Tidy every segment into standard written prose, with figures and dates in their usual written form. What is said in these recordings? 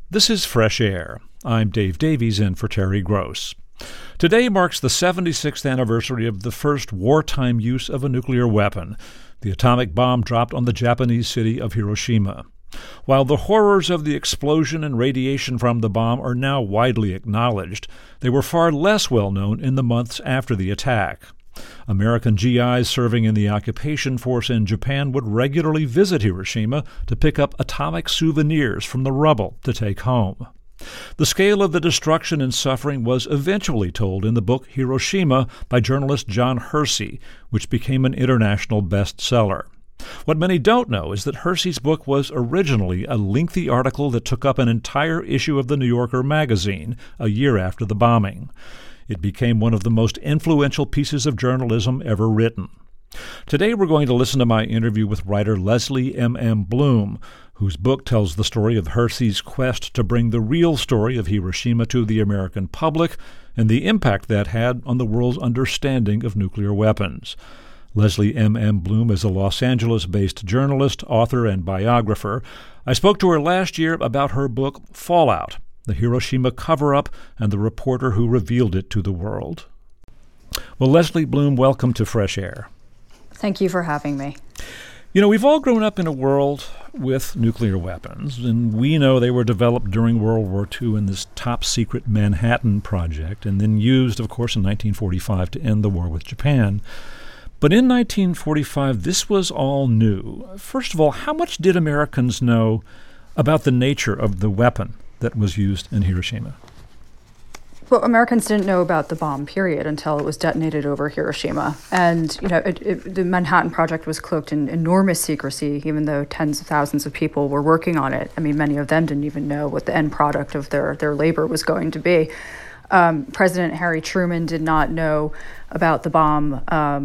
This is Fresh Air. I'm Dave Davies in for Terry Gross. Today marks the 76th anniversary of the first wartime use of a nuclear weapon, the atomic bomb dropped on the Japanese city of Hiroshima. While the horrors of the explosion and radiation from the bomb are now widely acknowledged, they were far less well known in the months after the attack. American GIs serving in the occupation force in Japan would regularly visit Hiroshima to pick up atomic souvenirs from the rubble to take home. The scale of the destruction and suffering was eventually told in the book Hiroshima by journalist John Hersey, which became an international bestseller. What many don't know is that Hersey's book was originally a lengthy article that took up an entire issue of the New Yorker magazine a year after the bombing. It became one of the most influential pieces of journalism ever written. Today we're going to listen to my interview with writer Leslie M. Bloom, whose book tells the story of Hersey's quest to bring the real story of Hiroshima to the American public and the impact that had on the world's understanding of nuclear weapons. Leslie M. Bloom is a Los Angeles-based journalist, author, and biographer. I spoke to her last year about her book Fallout, the Hiroshima cover-up and the reporter who revealed it to the world. Well, Leslie Bloom, welcome to Fresh Air. Thank you for having me. You know, we've all grown up in a world with nuclear weapons, and we know they were developed during World War II in this top-secret Manhattan Project, and then used, of course, in 1945 to end the war with Japan. But in 1945, this was all new. First of all, how much did Americans know about the nature of the weapon that was used in Hiroshima? Well, Americans didn't know about the bomb, period, until it was detonated over Hiroshima. And, the Manhattan Project was cloaked in enormous secrecy, even though tens of thousands of people were working on it. I mean, many of them didn't even know what the end product of their labor was going to be. President Harry Truman did not know about the bomb.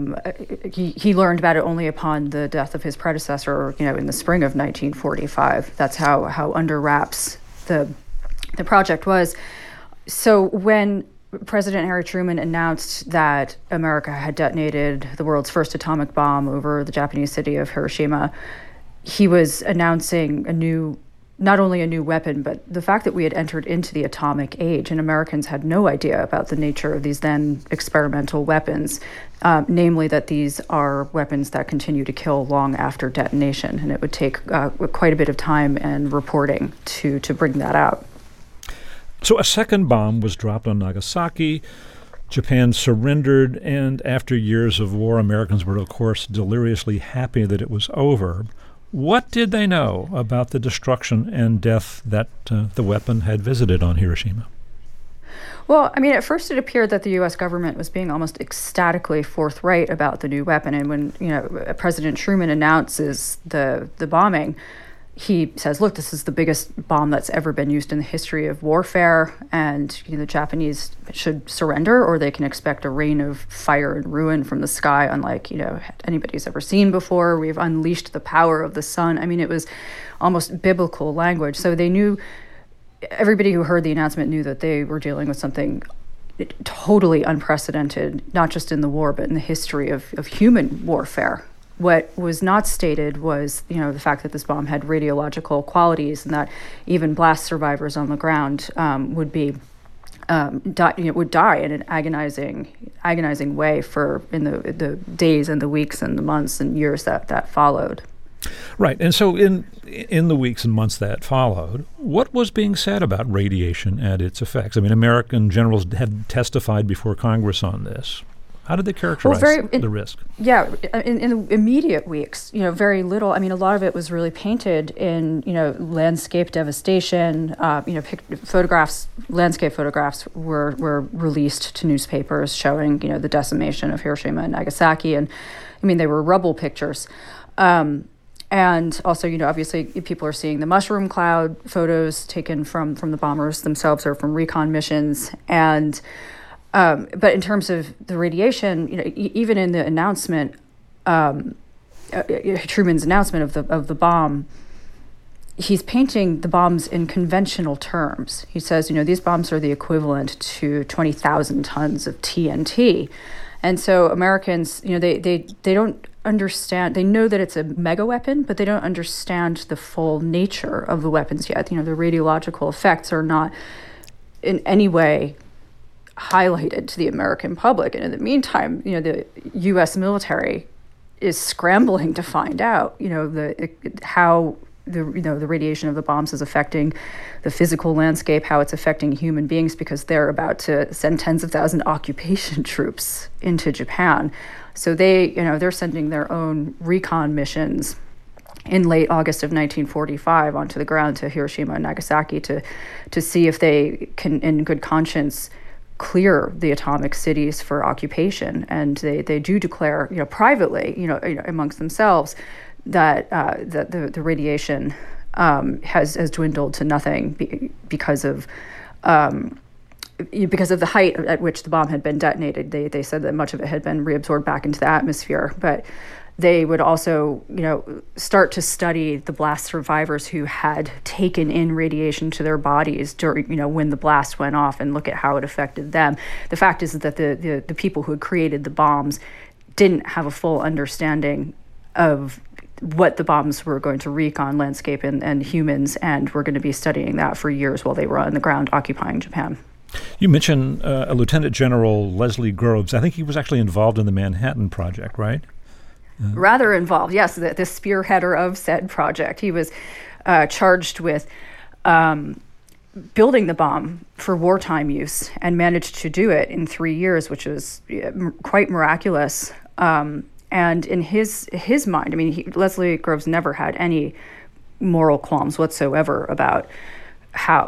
He learned about it only upon the death of his predecessor, in the spring of 1945. That's how under wraps the project was. So when President Harry Truman announced that America had detonated the world's first atomic bomb over the Japanese city of Hiroshima, he was announcing not only a new weapon, but the fact that we had entered into the atomic age, and Americans had no idea about the nature of these then experimental weapons, namely that these are weapons that continue to kill long after detonation, and it would take quite a bit of time and reporting to bring that out. So a second bomb was dropped on Nagasaki. Japan surrendered, and after years of war, Americans were, of course, deliriously happy that it was over. What did they know about the destruction and death that the weapon had visited on Hiroshima? Well, at first it appeared that the U.S. government was being almost ecstatically forthright about the new weapon. And when, President Truman announces the bombing, he says, look, this is the biggest bomb that's ever been used in the history of warfare, and the Japanese should surrender or they can expect a rain of fire and ruin from the sky unlike, anybody's ever seen before. We've unleashed the power of the sun. It was almost biblical language. So they knew, everybody who heard the announcement knew that they were dealing with something totally unprecedented, not just in the war, but in the history of human warfare. What was not stated was, the fact that this bomb had radiological qualities and that even blast survivors on the ground would die in an agonizing way in the days and the weeks and the months and years that followed. Right. And so in the weeks and months that followed, what was being said about radiation and its effects? American generals had testified before Congress on this. How did they characterize the risk? Yeah, in the immediate weeks, very little. A lot of it was really painted in, landscape devastation. Landscape photographs were released to newspapers showing, the decimation of Hiroshima and Nagasaki. And, they were rubble pictures. And also, obviously people are seeing the mushroom cloud photos taken from the bombers themselves or from recon missions. And but in terms of the radiation, even in the announcement, Truman's announcement of the bomb, he's painting the bombs in conventional terms. He says, these bombs are the equivalent to 20,000 tons of TNT. And so Americans, they don't understand. They know that it's a mega weapon, but they don't understand the full nature of the weapons yet. The radiological effects are not in any way highlighted to the American public. And in the meantime, the U.S. military is scrambling to find out, how the radiation of the bombs is affecting the physical landscape, how it's affecting human beings, because they're about to send tens of thousands of occupation troops into Japan. So they're sending their own recon missions in late August of 1945 onto the ground to Hiroshima and Nagasaki to see if they can, in good conscience, clear the atomic cities for occupation. And they do declare, privately, amongst themselves, that the radiation has dwindled to nothing because of the height at which the bomb had been detonated. They said that much of it had been reabsorbed back into the atmosphere, but they would also, start to study the blast survivors who had taken in radiation to their bodies during, when the blast went off, and look at how it affected them. The fact is that the people who had created the bombs didn't have a full understanding of what the bombs were going to wreak on landscape and humans, and were going to be studying that for years while they were on the ground occupying Japan. You mentioned Lieutenant General Leslie Groves. I think he was actually involved in the Manhattan Project, right? Rather involved, yes, the spearheader of said project. He was charged with building the bomb for wartime use, and managed to do it in 3 years, which was quite miraculous. And in his mind, Leslie Groves never had any moral qualms whatsoever about how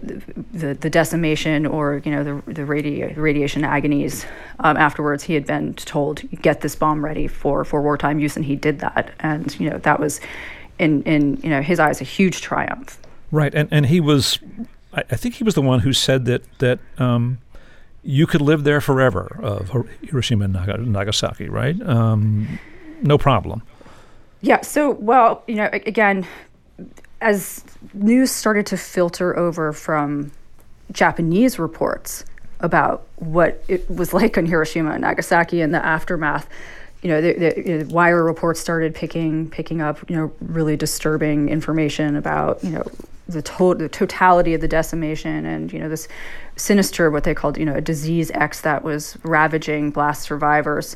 the decimation or the radiation agonies. Afterwards, he had been told, get this bomb ready for wartime use, and he did that. And that was in his eyes a huge triumph. Right, and he was, I think he was the one who said that you could live there forever, Hiroshima and Nagasaki, right? No problem. Yeah. So, well, again, as news started to filter over from Japanese reports about what it was like on Hiroshima and Nagasaki and the aftermath, the wire reports started picking up, really disturbing information about, the totality of the decimation, and this sinister, what they called, a disease X that was ravaging blast survivors.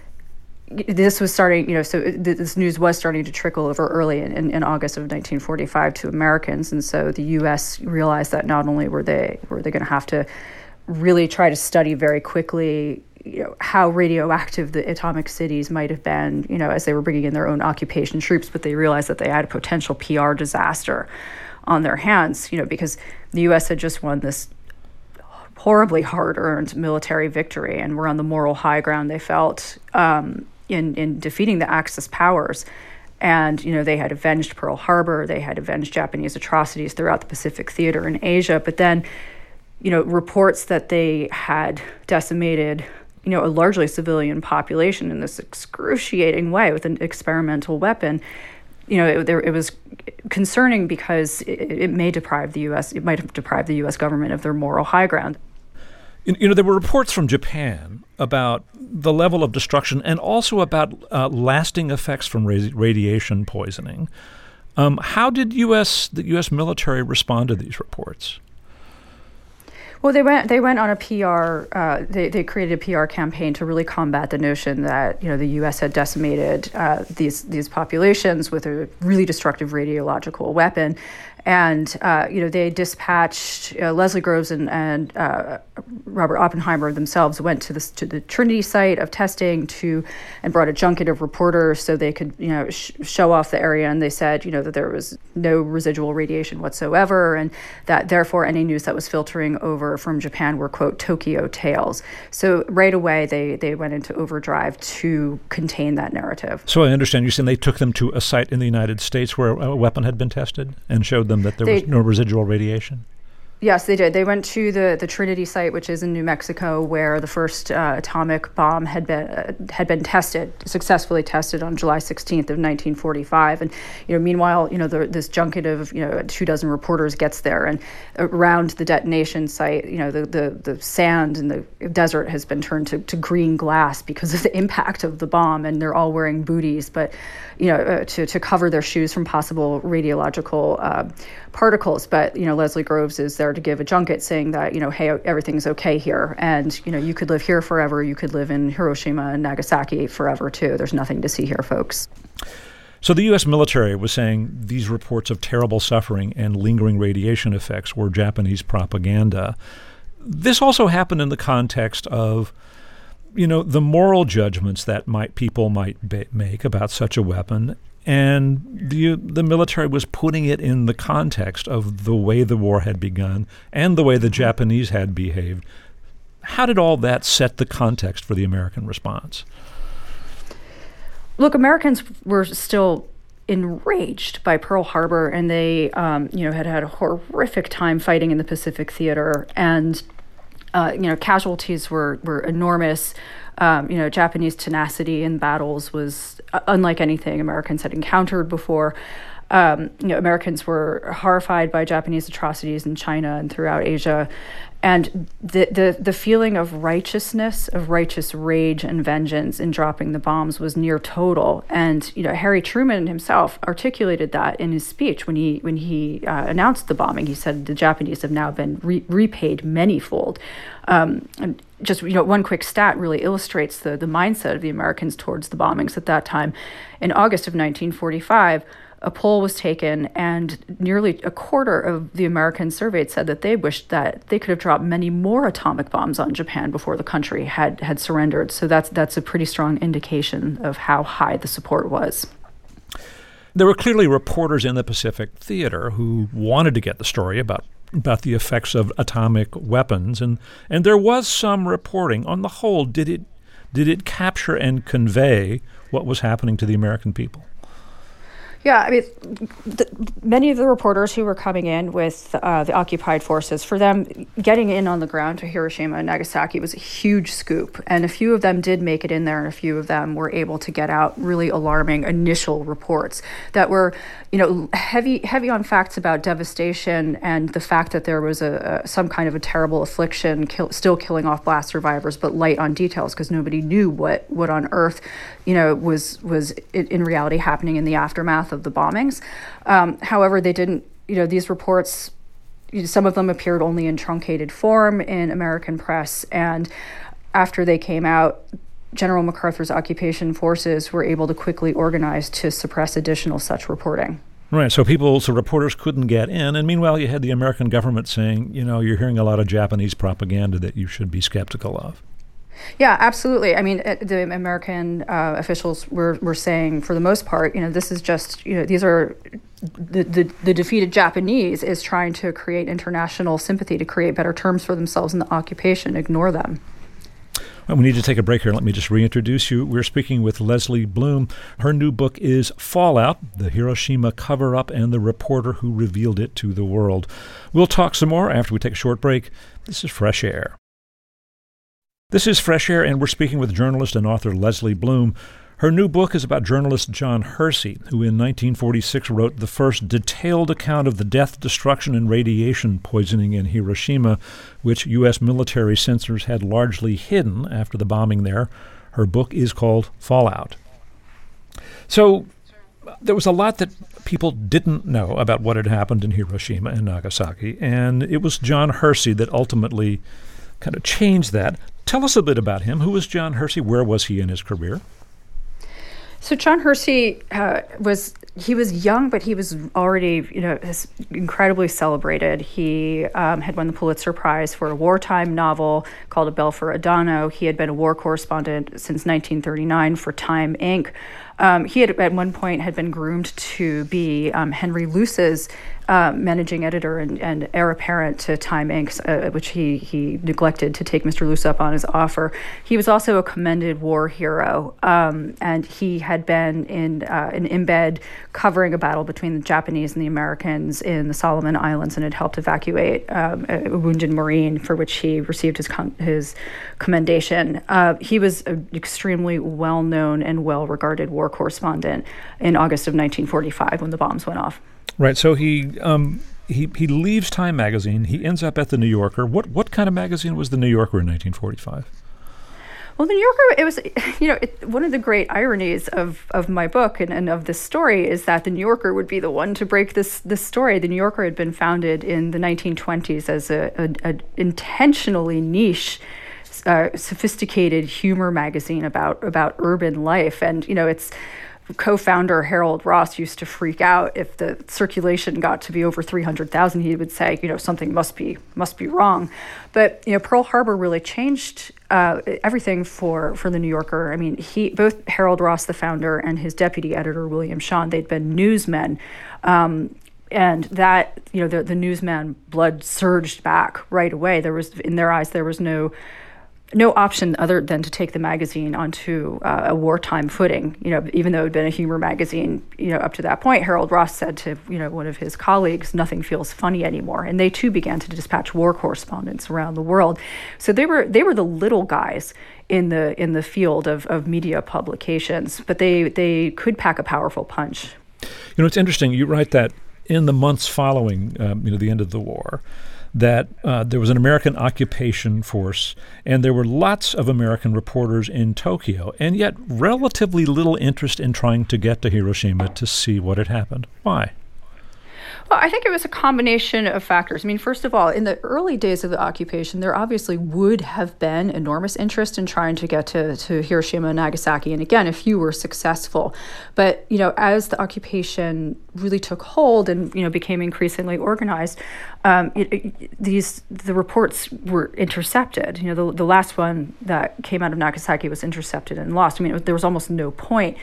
This was starting, so this news was starting to trickle over early in August of 1945 to Americans, and so the U.S. realized that not only were they going to have to really try to study very quickly, how radioactive the atomic cities might have been, as they were bringing in their own occupation troops, but they realized that they had a potential PR disaster on their hands, because the U.S. had just won this horribly hard-earned military victory, and were on the moral high ground, they felt, in defeating the Axis powers. And, they had avenged Pearl Harbor, they had avenged Japanese atrocities throughout the Pacific Theater in Asia, but then, reports that they had decimated, a largely civilian population in this excruciating way with an experimental weapon, it was concerning, because it might have deprived the U.S. government of their moral high ground. There were reports from Japan about the level of destruction, and also about lasting effects from radiation poisoning. How did the U.S. military respond to these reports? Well, they went on a PR. They created a PR campaign to really combat the notion that the U.S. had decimated these populations with a really destructive radiological weapon, and they dispatched Leslie Groves and Robert Oppenheimer themselves went to the Trinity site of testing and brought a junket of reporters so they could show off the area, and they said that there was no residual radiation whatsoever, and that therefore any news that was filtering over from Japan were, quote, Tokyo tales. So right away they went into overdrive to contain that narrative. So I understand you're saying they took them to a site in the United States where a weapon had been tested and showed them that there was no residual radiation? Yes, they did. They went to the Trinity site, which is in New Mexico, where the first atomic bomb had been successfully tested on July 16th of 1945. And meanwhile, this junket of 24 reporters gets there, and around the detonation site, the sand in the desert has been turned to green glass because of the impact of the bomb, and they're all wearing booties, but to cover their shoes from possible radiological particles. But Leslie Groves is there to give a junket saying that hey, everything's okay here, and you could live here forever. You could live in Hiroshima and Nagasaki forever too. There's nothing to see here, folks. So the U.S. military was saying these reports of terrible suffering and lingering radiation effects were Japanese propaganda. This also happened in the context of the moral judgments that people might make about such a weapon. And the military was putting it in the context of the way the war had begun and the way the Japanese had behaved. How did all that set the context for the American response? Look, Americans were still enraged by Pearl Harbor, and they had a horrific time fighting in the Pacific Theater, and casualties were enormous. Japanese tenacity in battles was unlike anything Americans had encountered before. Americans were horrified by Japanese atrocities in China and throughout Asia. And the feeling of righteousness, of righteous rage and vengeance in dropping the bombs was near total. And Harry Truman himself articulated that in his speech when he announced the bombing. He said the Japanese have now been repaid manyfold. And just one quick stat really illustrates the mindset of the Americans towards the bombings at that time. In August of 1945. A poll was taken, and nearly a quarter of the Americans surveyed said that they wished that they could have dropped many more atomic bombs on Japan before the country had surrendered. So that's a pretty strong indication of how high the support was. There were clearly reporters in the Pacific Theater who wanted to get the story about the effects of atomic weapons, and there was some reporting. On the whole, did it capture and convey what was happening to the American people? Yeah, I mean, many of the reporters who were coming in with the occupied forces, for them, getting in on the ground to Hiroshima and Nagasaki was a huge scoop. And a few of them did make it in there, and a few of them were able to get out really alarming initial reports that were, heavy on facts about devastation and the fact that there was some kind of a terrible affliction still killing off blast survivors, but light on details because nobody knew what on earth, was in reality happening in the aftermath of the bombings. However, they didn't, these reports, some of them appeared only in truncated form in American press. And after they came out, General MacArthur's occupation forces were able to quickly organize to suppress additional such reporting. Right, so reporters couldn't get in. And meanwhile, you had the American government saying, you're hearing a lot of Japanese propaganda that you should be skeptical of. Yeah, absolutely. I mean, the American officials were saying, for the most part, this is just, these are the defeated Japanese is trying to create international sympathy to create better terms for themselves in the occupation. Ignore them. Well, we need to take a break here. Let me just reintroduce you. We're speaking with Leslie Bloom. Her new book is Fallout, The Hiroshima Cover-Up and the Reporter Who Revealed It to the World. We'll talk some more after we take a short break. This is Fresh Air. This is Fresh Air, and we're speaking with journalist and author Leslie Bloom. Her new book is about journalist John Hersey, who in 1946 wrote the first detailed account of the death, destruction, and radiation poisoning in Hiroshima, which U.S. military censors had largely hidden after the bombing there. Her book is called Fallout. So there was a lot that people didn't know about what had happened in Hiroshima and Nagasaki, and it was John Hersey that ultimately kind of changed that. Tell us a bit about him. Who was John Hersey? Where was he in his career? So John Hersey was young, but he was already, incredibly celebrated. He had won the Pulitzer Prize for a wartime novel called A Bell for Adano. He had been a war correspondent since 1939 for Time Inc. He had at one point had been groomed to be Henry Luce's managing editor and heir apparent to Time Inc., which he neglected to take Mr. Luce up on his offer. He was also a commended war hero, and he had been in embed covering a battle between the Japanese and the Americans in the Solomon Islands, and had helped evacuate a wounded Marine, for which he received his commendation. He was an extremely well-known and well-regarded war correspondent in August of 1945 when the bombs went off. Right. So he leaves Time magazine. He ends up at the New Yorker. What kind of magazine was the New Yorker in 1945? Well, the New Yorker, it was, one of the great ironies of my book and of this story is that the New Yorker would be the one to break this story. The New Yorker had been founded in the 1920s as a intentionally niche, sophisticated humor magazine about urban life, and its co-founder Harold Ross used to freak out if the circulation got to be over 300,000. He would say, something must be wrong. But Pearl Harbor really changed everything for the New Yorker. I mean, both Harold Ross, the founder, and his deputy editor William Shawn, they'd been newsmen. And that, the newsman blood surged back right away. There was, in their eyes, there was no option other than to take the magazine onto a wartime footing. Even though it had been a humor magazine, up to that point, Harold Ross said to one of his colleagues, "Nothing feels funny anymore." And they too began to dispatch war correspondents around the world. So they were the little guys in the field of media publications, but they could pack a powerful punch. It's interesting. You write that in the months following the end of the war, that there was an American occupation force, and there were lots of American reporters in Tokyo, and yet relatively little interest in trying to get to Hiroshima to see what had happened. Why? Well, I think it was a combination of factors. I mean, first of all, in the early days of the occupation, there obviously would have been enormous interest in trying to get to Hiroshima and Nagasaki. And again, if you were successful. But, as the occupation really took hold and, became increasingly organized, the reports were intercepted. The last one that came out of Nagasaki was intercepted and lost. I mean, there was almost no point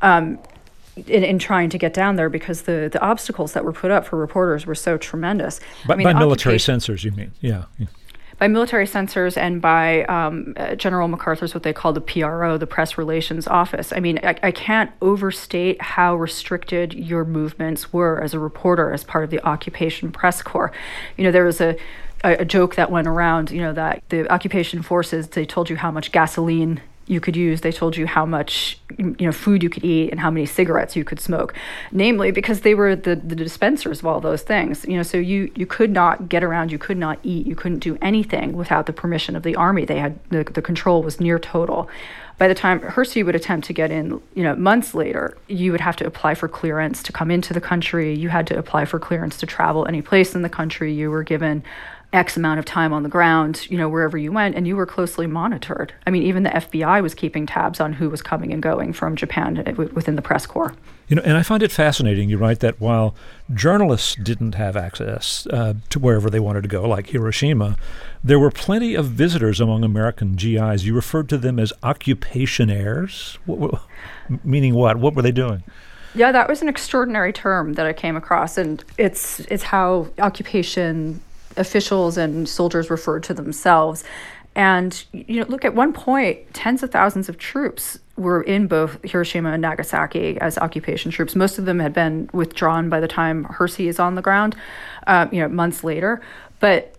in trying to get down there because the obstacles that were put up for reporters were so tremendous. By military censors, you mean? Yeah. By military censors and by General MacArthur's, what they call the PRO, the Press Relations Office. I mean, I can't overstate how restricted your movements were as a reporter as part of the occupation press corps. There was a joke that went around, that the occupation forces, they told you how much gasoline you could use. They told you how much food you could eat and how many cigarettes you could smoke, namely because they were the dispensers of all those things. So you could not get around, you could not eat, you couldn't do anything without the permission of the army. They had the control was near total. By the time Hersey would attempt to get in, months later, you would have to apply for clearance to come into the country. You had to apply for clearance to travel any place in the country. You were given X amount of time on the ground, wherever you went, and you were closely monitored. I mean, even the FBI was keeping tabs on who was coming and going from Japan within the press corps. And I find it fascinating, you write, that while journalists didn't have access to wherever they wanted to go, like Hiroshima, there were plenty of visitors among American GIs. You referred to them as occupationaires, meaning what? What were they doing? Yeah, that was an extraordinary term that I came across, and it's how occupation officials and soldiers referred to themselves. And, look, at one point, tens of thousands of troops were in both Hiroshima and Nagasaki as occupation troops. Most of them had been withdrawn by the time Hersey is on the ground, months later. But,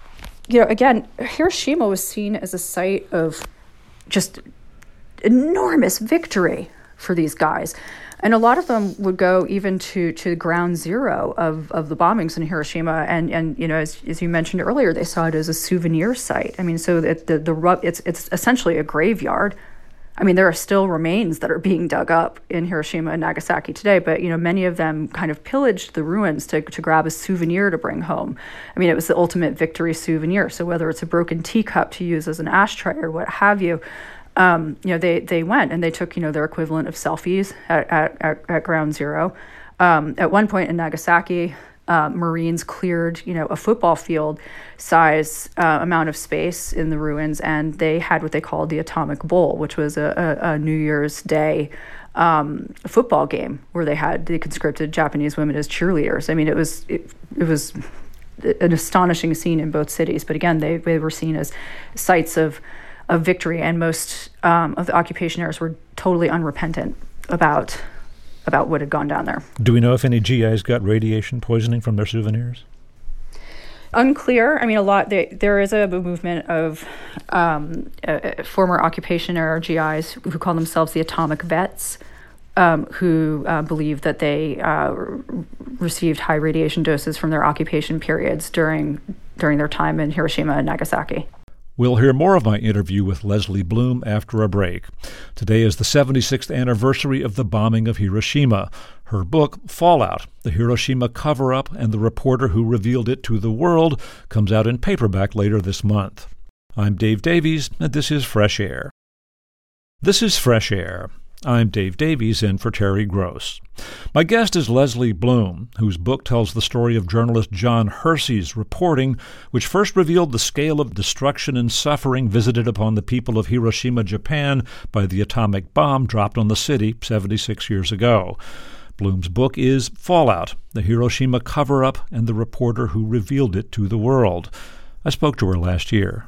again, Hiroshima was seen as a site of just enormous victory for these guys. And a lot of them would go even to ground zero of the bombings in Hiroshima, and as you mentioned earlier, they saw it as a souvenir site. I mean, so it's essentially a graveyard. I mean, there are still remains that are being dug up in Hiroshima and Nagasaki today, but many of them kind of pillaged the ruins to grab a souvenir to bring home. I mean, it was the ultimate victory souvenir. So whether it's a broken teacup to use as an ashtray or what have you. They went and they took, their equivalent of selfies at ground zero. At one point in Nagasaki, Marines cleared, a football field size amount of space in the ruins, and they had what they called the Atomic Bowl, which was a New Year's Day football game where they conscripted Japanese women as cheerleaders. I mean, it was an astonishing scene in both cities. But again, they were seen as sites of victory, and most of the occupationers were totally unrepentant about what had gone down there. Do we know if any GIs got radiation poisoning from their souvenirs? Unclear. I mean, there is a movement of former occupationer GIs who call themselves the atomic vets, who believe that they received high radiation doses from their occupation periods during their time in Hiroshima and Nagasaki. We'll hear more of my interview with Leslie Bloom after a break. Today is the 76th anniversary of the bombing of Hiroshima. Her book, Fallout, The Hiroshima Cover-Up and the Reporter Who Revealed It to the World, comes out in paperback later this month. I'm Dave Davies, and this is Fresh Air. This is Fresh Air. I'm Dave Davies, in for Terry Gross. My guest is Leslie Bloom, whose book tells the story of journalist John Hersey's reporting, which first revealed the scale of destruction and suffering visited upon the people of Hiroshima, Japan, by the atomic bomb dropped on the city 76 years ago. Bloom's book is Fallout, The Hiroshima Cover-Up and the Reporter Who Revealed It to the World. I spoke to her last year.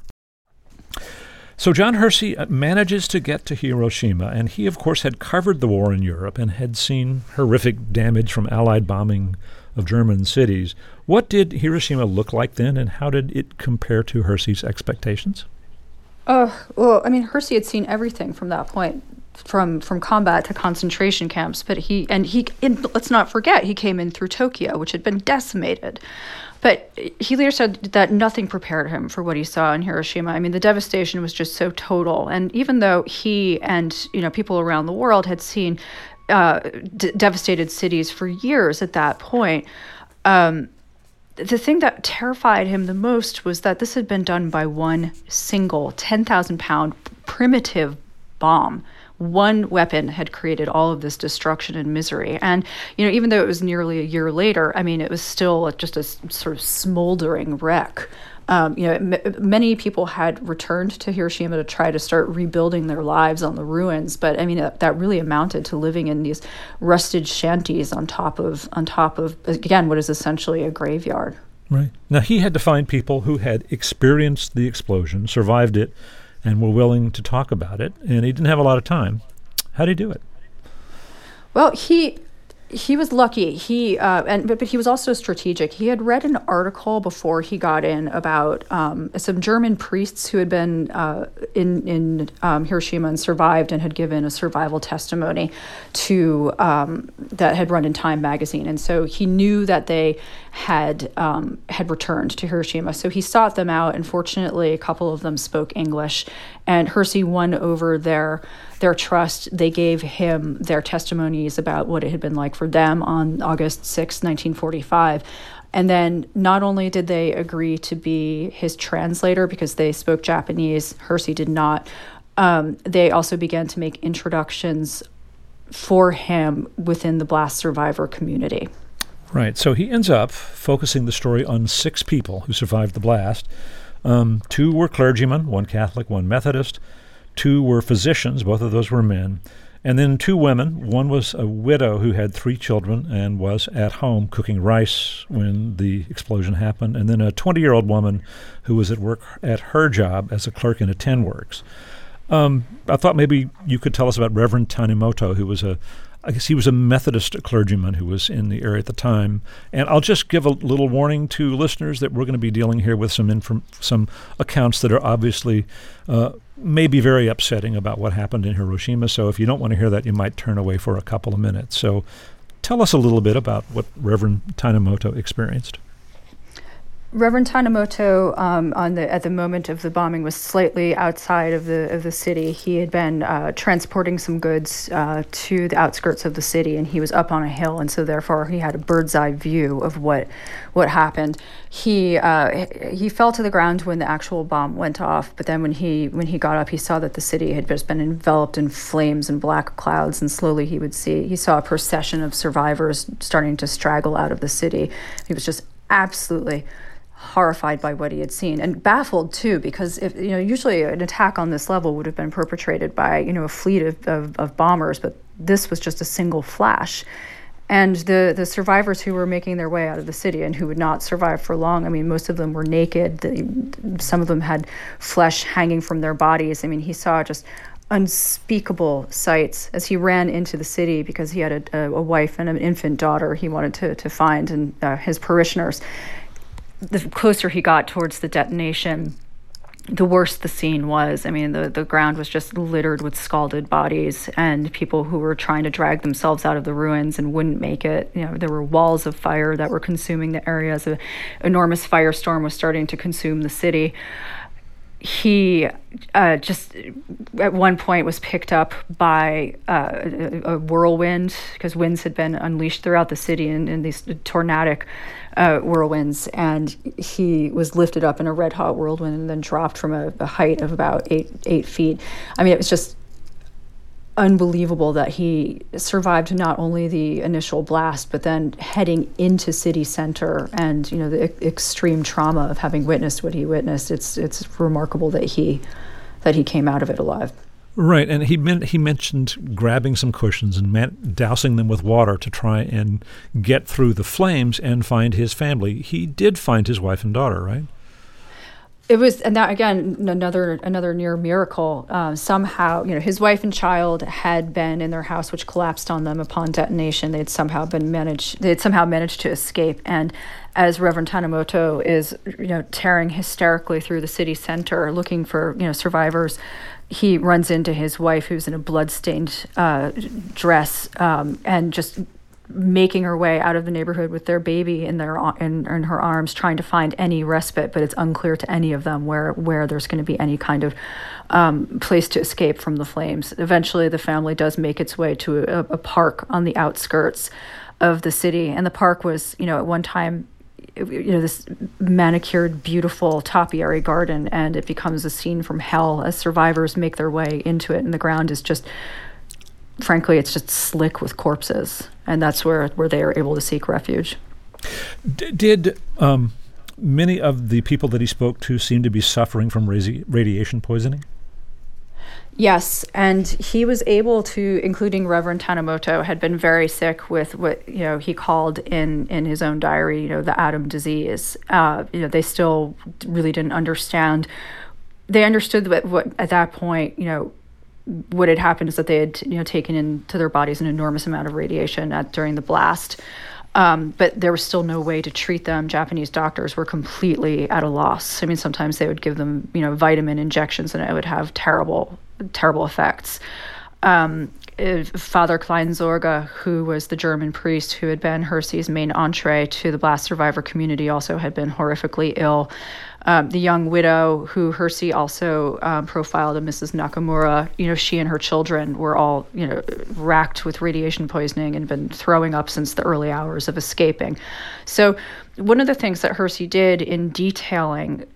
So John Hersey manages to get to Hiroshima, and he, of course, had covered the war in Europe and had seen horrific damage from Allied bombing of German cities. What did Hiroshima look like then, and how did it compare to Hersey's expectations? Well, I mean, Hersey had seen everything from that point, from combat to concentration camps. But let's not forget, he came in through Tokyo, which had been decimated. But he later said that nothing prepared him for what he saw in Hiroshima. I mean, the devastation was just so total. And even though he and people around the world had seen devastated cities for years at that point, the thing that terrified him the most was that this had been done by one single 10,000-pound primitive bomb. One weapon had created all of this destruction and misery. And, even though it was nearly a year later, I mean, it was still just a sort of smoldering wreck. Many people had returned to Hiroshima to try to start rebuilding their lives on the ruins. But, I mean, that really amounted to living in these rusted shanties on top of, again, what is essentially a graveyard. Right. Now, he had to find people who had experienced the explosion, survived it, and were willing to talk about it, and he didn't have a lot of time. How did he do it? Well, he was lucky. But he was also strategic. He had read an article before he got in about some German priests who had been in Hiroshima and survived, and had given a survival testimony to that had run in Time magazine. And so he knew that they had returned to Hiroshima. So he sought them out, and fortunately a couple of them spoke English, and Hersey won over their trust. They gave him their testimonies about what it had been like for them on August 6, 1945. And then not only did they agree to be his translator because they spoke Japanese, Hersey did not, they also began to make introductions for him within the blast survivor community. Right. So he ends up focusing the story on 6 people who survived the blast. 2 were clergymen, one Catholic, one Methodist. 2 were physicians, both of those were men. And then 2 women. One was a widow who had 3 children and was at home cooking rice when the explosion happened. And then a 20-year-old woman who was at work at her job as a clerk in a tin works. I thought maybe you could tell us about Reverend Tanimoto, who was I guess he was a Methodist clergyman who was in the area at the time. And I'll just give a little warning to listeners that we're going to be dealing here with some accounts that are obviously maybe very upsetting about what happened in Hiroshima. So if you don't want to hear that, you might turn away for a couple of minutes. So tell us a little bit about what Reverend Tanimoto experienced. Reverend Tanimoto, at the moment of the bombing, was slightly outside of the city. He had been transporting some goods to the outskirts of the city, and he was up on a hill, and so therefore he had a bird's eye view of what happened. He fell to the ground when the actual bomb went off, but then when he got up, he saw that the city had just been enveloped in flames and black clouds, and slowly he saw a procession of survivors starting to straggle out of the city. He was just absolutely horrified by what he had seen and baffled too, because if usually an attack on this level would have been perpetrated by a fleet of bombers, but this was just a single flash. And the survivors who were making their way out of the city and who would not survive for long, I mean, most of them were naked. Some of them had flesh hanging from their bodies. I mean, he saw just unspeakable sights as he ran into the city because he had a wife and an infant daughter he wanted to find and his parishioners. The closer he got towards the detonation, the worse the scene was. I mean, the ground was just littered with scalded bodies and people who were trying to drag themselves out of the ruins and wouldn't make it. There were walls of fire that were consuming the areas. An enormous firestorm was starting to consume the city. He just at one point was picked up by a whirlwind because winds had been unleashed throughout the city in these tornadic whirlwinds, and he was lifted up in a red hot whirlwind and then dropped from a height of about eight feet. I mean, it was just unbelievable that he survived not only the initial blast, but then heading into city center and the extreme trauma of having witnessed what he witnessed. It's remarkable that he came out of it alive. Right, and he mentioned grabbing some cushions and dousing them with water to try and get through the flames and find his family. He did find his wife and daughter, right? It was, and that again, another near miracle. Somehow, his wife and child had been in their house, which collapsed on them upon detonation. They had somehow managed to escape. And as Reverend Tanimoto is, tearing hysterically through the city center looking for, survivors, he runs into his wife, who's in a bloodstained dress, and just making her way out of the neighborhood with their baby in her arms, trying to find any respite, but it's unclear to any of them where there's going to be any kind of place to escape from the flames. Eventually, the family does make its way to a park on the outskirts of the city, and the park was, at one time, this manicured, beautiful topiary garden, and it becomes a scene from hell as survivors make their way into it, and the ground is just, frankly, it's just slick with corpses, and that's where they are able to seek refuge. Did many of the people that he spoke to seem to be suffering from radiation poisoning? Yes, and he was able to, including Reverend Tanimoto, had been very sick with what he called in his own diary, the Adam disease. They still really didn't understand. They understood what at that point, what had happened is that they had taken into their bodies an enormous amount of radiation during the blast. But there was still no way to treat them. Japanese doctors were completely at a loss. I mean, sometimes they would give them, vitamin injections, and it would have terrible effects. Father Kleinsorge, who was the German priest who had been Hersey's main entree to the blast survivor community, also had been horrifically ill. The young widow who Hersey also profiled, Mrs. Nakamura, she and her children were all, racked with radiation poisoning and been throwing up since the early hours of escaping. So one of the things that Hersey did in detailing,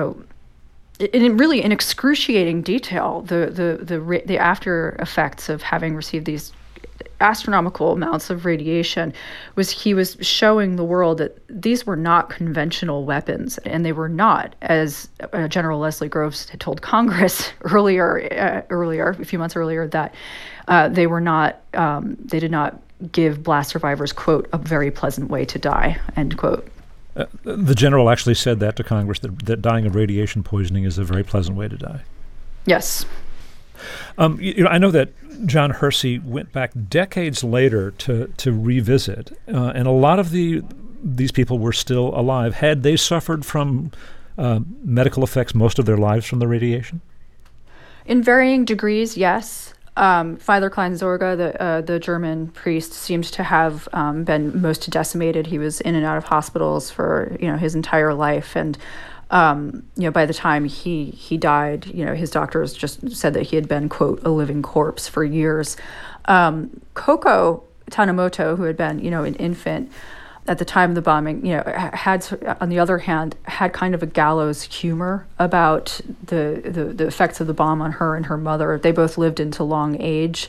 in excruciating detail, the after effects of having received these astronomical amounts of radiation, was he was showing the world that these were not conventional weapons, and they were not, as General Leslie Groves had told Congress earlier, a few months earlier, that they were not, they did not give blast survivors, quote, a very pleasant way to die, end quote. The general actually said that to Congress, that dying of radiation poisoning is a very pleasant way to die. Yes. I know that John Hersey went back decades later to revisit, and a lot of these people were still alive. Had they suffered from medical effects most of their lives from the radiation? In varying degrees, yes. Father Kleinsorge, the German priest, seems to have been most decimated. He was in and out of hospitals for his entire life, and by the time he died, his doctors just said that he had been, quote, a living corpse for years. Koko Tanimoto, who had been, an infant at the time of the bombing, had, on the other hand, had kind of a gallows humor about the effects of the bomb on her and her mother. They both lived into long age.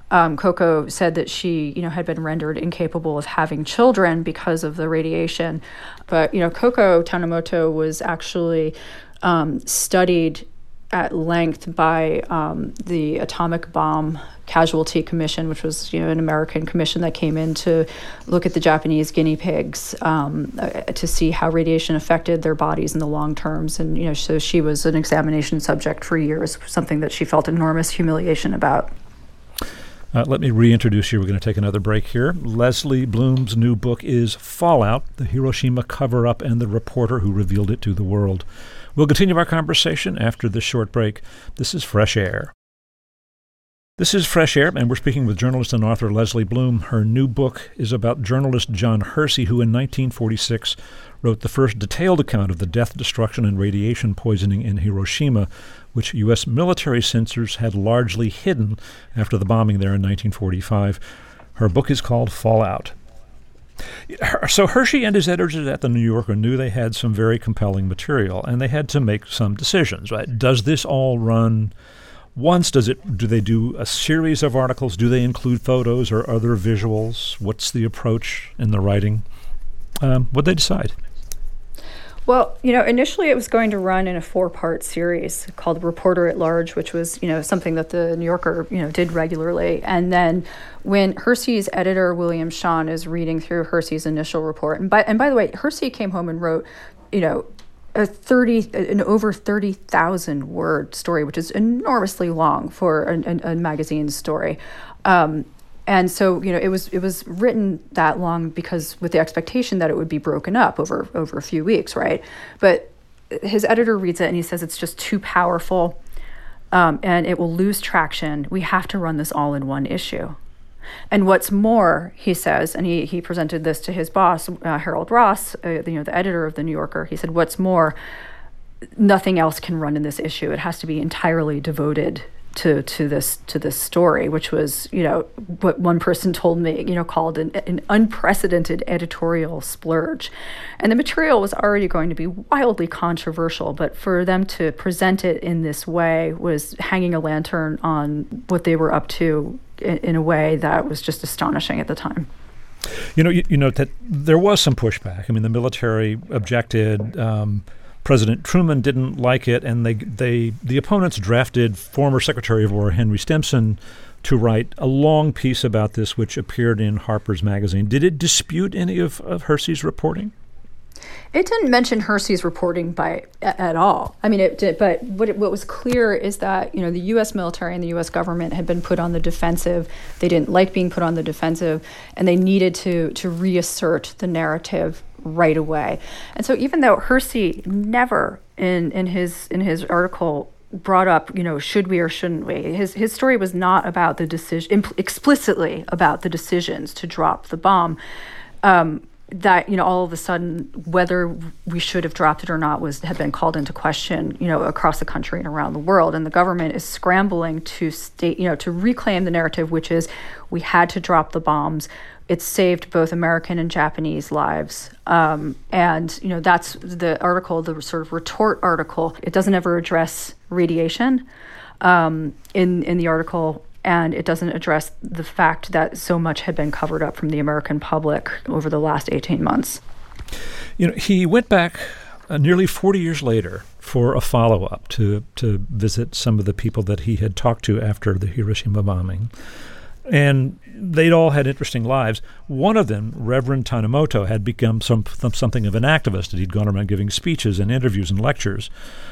Coco said that she, had been rendered incapable of having children because of the radiation. But, Coco Tanimoto was actually studied at length by the Atomic Bomb Casualty Commission, which was, an American commission that came in to look at the Japanese guinea pigs to see how radiation affected their bodies in the long terms. And, so she was an examination subject for years, something that she felt enormous humiliation about. Let me reintroduce you. We're going to take another break here. Leslie Bloom's new book is Fallout, the Hiroshima cover-up and the reporter who revealed it to the world. We'll continue our conversation after this short break. This is Fresh Air. This is Fresh Air, and we're speaking with journalist and author Leslie Bloom. Her new book is about journalist John Hersey, who in 1946 wrote the first detailed account of the death, destruction, and radiation poisoning in Hiroshima, which U.S. military censors had largely hidden after the bombing there in 1945. Her book is called Fallout. So Hershey and his editors at The New Yorker knew they had some very compelling material, and they had to make some decisions, right? Does this all run once? Do they do a series of articles? Do they include photos or other visuals? What's the approach in the writing? What'd they decide? Well, initially it was going to run in a 4-part series called Reporter at Large, which was, something that the New Yorker, did regularly. And then when Hersey's editor, William Shawn, is reading through Hersey's initial report, and by the way, Hersey came home and wrote, an over 30,000 word story, which is enormously long for a magazine story. And so, it was written that long because with the expectation that it would be broken up over a few weeks, right? But his editor reads it and he says it's just too powerful and it will lose traction. We have to run this all in one issue. And what's more, he says, and he presented this to his boss, Harold Ross, the editor of The New Yorker. He said, what's more, nothing else can run in this issue. It has to be entirely devoted to this story, which was, what one person told me, called an unprecedented editorial splurge. And the material was already going to be wildly controversial, but for them to present it in this way was hanging a lantern on what they were up to in a way that was just astonishing at the time. You know that there was some pushback. I mean, the military objected. President Truman didn't like it, and the opponents drafted former Secretary of War Henry Stimson to write a long piece about this, which appeared in Harper's Magazine. Did it dispute any of Hersey's reporting? It didn't mention Hersey's reporting at all. I mean, it did, but what was clear is that, the U.S. military and the U.S. government had been put on the defensive. They didn't like being put on the defensive, and they needed to reassert the narrative right away. And so even though Hersey never in his article brought up, should we or shouldn't we, his story was not about the decision, explicitly about the decisions to drop the bomb, that, all of a sudden, whether we should have dropped it or not had been called into question, across the country and around the world. And the government is scrambling to to reclaim the narrative, which is we had to drop the bombs. It saved both American and Japanese lives. And, that's the article, the sort of retort article. It doesn't ever address radiation in the article. And it doesn't address the fact that so much had been covered up from the American public over the last 18 months. He went back nearly 40 years later for a follow-up to visit some of the people that he had talked to after the Hiroshima bombing. And they'd all had interesting lives. One of them, Reverend Tanimoto, had become something of an activist, and he'd gone around giving speeches and interviews and lectures.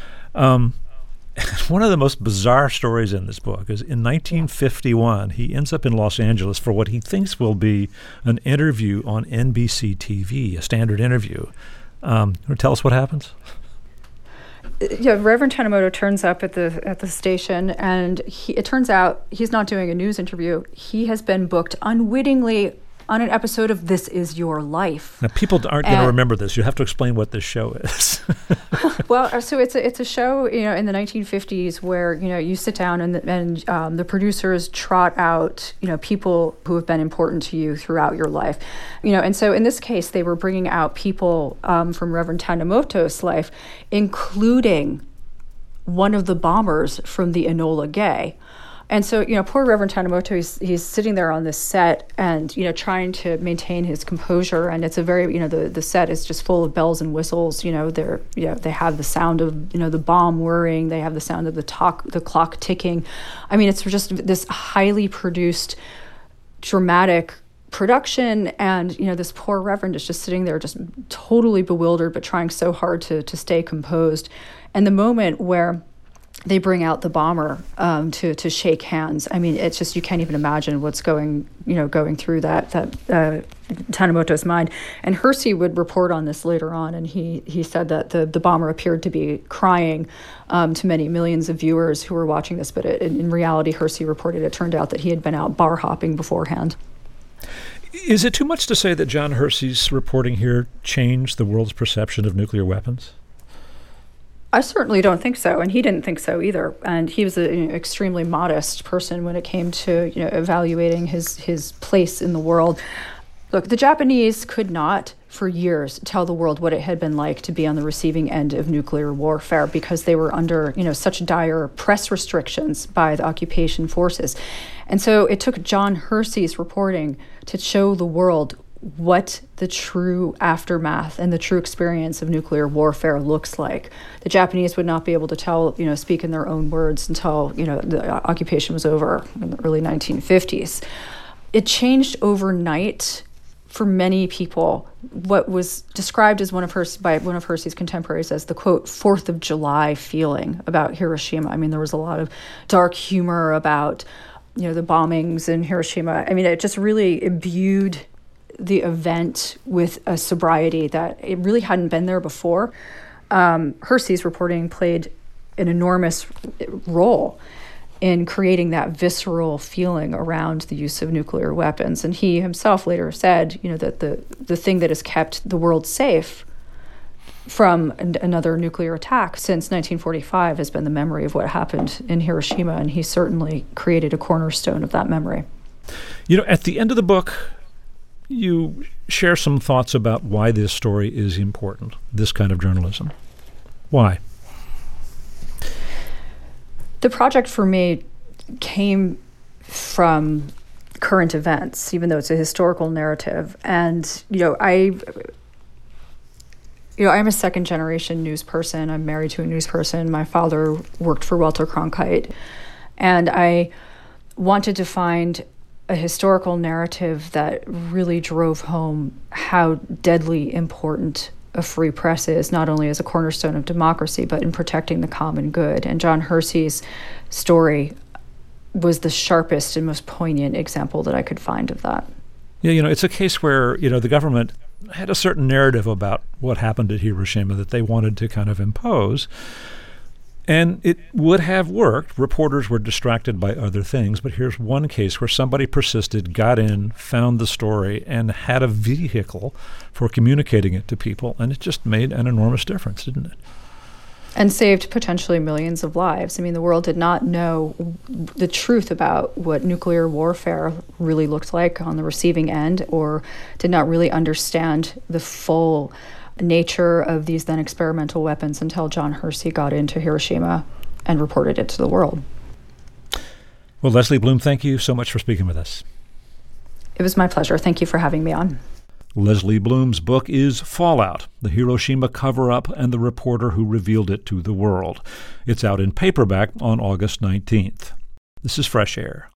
One of the most bizarre stories in this book is in 1951, he ends up in Los Angeles for what he thinks will be an interview on NBC TV, a standard interview. Tell us what happens. Yeah, Reverend Tanimoto turns up at the station, and it turns out he's not doing a news interview. He has been booked unwittingly on an episode of This Is Your Life. Now, people aren't going to remember this. You have to explain what this show is. Well, so it's a show, in the 1950s where, you sit down and the producers trot out, people who have been important to you throughout your life. And so in this case, they were bringing out people from Reverend Tanimoto's life, including one of the bombers from the Enola Gay. And so, poor Reverend Tanimoto, he's sitting there on this set and, trying to maintain his composure. And it's a very, the set is just full of bells and whistles. They have the sound of, the bomb whirring. They have the sound of the clock ticking. I mean, it's just this highly produced, dramatic production. And, this poor Reverend is just sitting there just totally bewildered, but trying so hard to stay composed. And the moment where they bring out the bomber to shake hands. I mean, it's just, you can't even imagine what's going through that Tanimoto's mind. And Hersey would report on this later on, and he said that the bomber appeared to be crying to many millions of viewers who were watching this. But in reality, Hersey reported it turned out that he had been out bar hopping beforehand. Is it too much to say that John Hersey's reporting here changed the world's perception of nuclear weapons? I certainly don't think so, and he didn't think so either. And he was an extremely modest person when it came to evaluating his place in the world. Look, the Japanese could not, for years, tell the world what it had been like to be on the receiving end of nuclear warfare because they were under such dire press restrictions by the occupation forces. And so it took John Hersey's reporting to show the world what the true aftermath and the true experience of nuclear warfare looks like. The Japanese would not be able to speak in their own words until, the occupation was over in the early 1950s. It changed overnight for many people what was described as by one of Hersey's contemporaries as the, quote, 4th of July feeling about Hiroshima. I mean, there was a lot of dark humor about, the bombings in Hiroshima. I mean, it just really imbued the event with a sobriety that it really hadn't been there before. Hersey's reporting played an enormous role in creating that visceral feeling around the use of nuclear weapons. And he himself later said, that the thing that has kept the world safe from another nuclear attack since 1945 has been the memory of what happened in Hiroshima. And he certainly created a cornerstone of that memory. At the end of the book, you share some thoughts about why this story is important, this kind of journalism. Why? The project for me came from current events, even though it's a historical narrative. And, I'm a second-generation news person. I'm married to a news person. My father worked for Walter Cronkite. And I wanted to find a historical narrative that really drove home how deadly important a free press is, not only as a cornerstone of democracy, but in protecting the common good. And John Hersey's story was the sharpest and most poignant example that I could find of that. Yeah, it's a case where, the government had a certain narrative about what happened at Hiroshima that they wanted to kind of impose. And it would have worked. Reporters were distracted by other things. But here's one case where somebody persisted, got in, found the story, and had a vehicle for communicating it to people. And it just made an enormous difference, didn't it? And saved potentially millions of lives. I mean, the world did not know the truth about what nuclear warfare really looked like on the receiving end, or did not really understand the full nature of these then experimental weapons until John Hersey got into Hiroshima and reported it to the world. Well, Leslie Bloom, thank you so much for speaking with us. It was my pleasure. Thank you for having me on. Leslie Bloom's book is Fallout, The Hiroshima Cover-Up and the Reporter Who Revealed It to the World. It's out in paperback on August 19th. This is Fresh Air.